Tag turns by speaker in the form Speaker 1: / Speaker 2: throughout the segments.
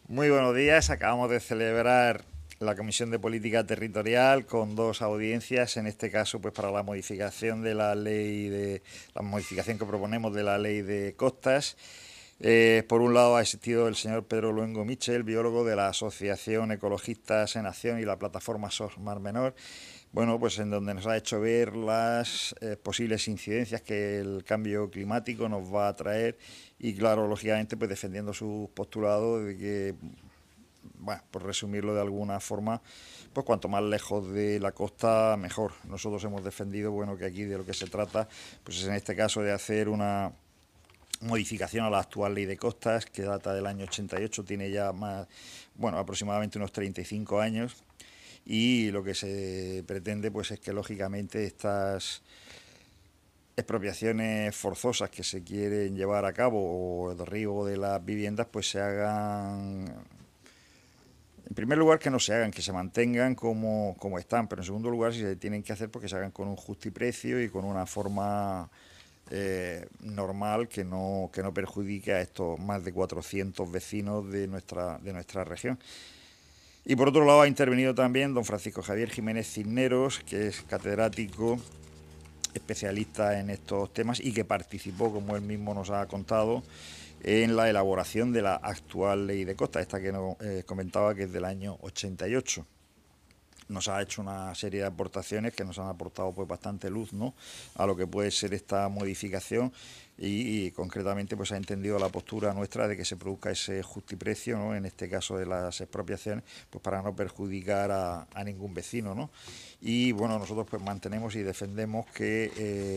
Speaker 1: Muy buenos días. Acabamos de celebrar la Comisión de Política Territorial con dos audiencias, en este caso pues para la modificación de la modificación que proponemos de la ley de costas. Por un lado ha asistido el señor Pedro Luengo Michel, biólogo de la Asociación Ecologistas en Acción y la plataforma SOS Mar Menor. Bueno, pues en donde nos ha hecho ver las posibles incidencias que el cambio climático nos va a traer y claro, lógicamente pues defendiendo sus postulados de que, bueno, por resumirlo de alguna forma, pues cuanto más lejos de la costa mejor. Nosotros hemos defendido, bueno, que aquí de lo que se trata, pues es en este caso de hacer una modificación a la actual ley de costas que data del año 88, tiene ya más, bueno, aproximadamente unos 35 años y lo que se pretende pues es que lógicamente estas expropiaciones forzosas que se quieren llevar a cabo o el derribo de las viviendas pues se hagan, en primer lugar, que no se hagan, que se mantengan como están, pero en segundo lugar, si se tienen que hacer, porque se hagan con un justiprecio y con una forma normal que no perjudique a estos más de 400 vecinos de nuestra región. Y por otro lado ha intervenido también don Francisco Javier Jiménez Cisneros, que es catedrático especialista en estos temas y que participó, como él mismo nos ha contado, en la elaboración de la actual ley de costas, esta que nos comentaba que es del año 88. Nos ha hecho una serie de aportaciones que nos han aportado pues bastante luz, ¿no?, a lo que puede ser esta modificación y concretamente pues ha entendido la postura nuestra de que se produzca ese justiprecio, ¿no?, en este caso de las expropiaciones, pues para no perjudicar a ningún vecino, ¿no? Y bueno, nosotros pues mantenemos y defendemos que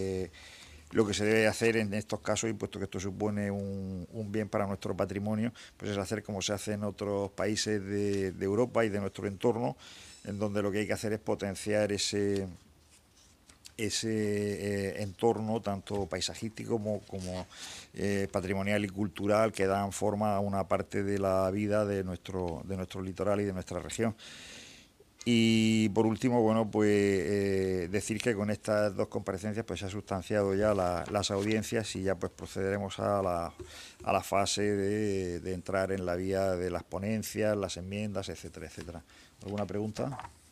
Speaker 1: lo que se debe hacer en estos casos, y puesto que esto supone un bien para nuestro patrimonio, pues es hacer como se hace en otros países de Europa y de nuestro entorno, en donde lo que hay que hacer es potenciar ese entorno, tanto paisajístico como patrimonial y cultural, que dan forma a una parte de la vida de nuestro litoral y de nuestra región. Y por último, bueno, pues decir que con estas dos comparecencias pues se ha sustanciado ya las audiencias y ya pues procederemos a la fase de entrar en la vía de las ponencias, las enmiendas, etcétera, etcétera. ¿Alguna pregunta?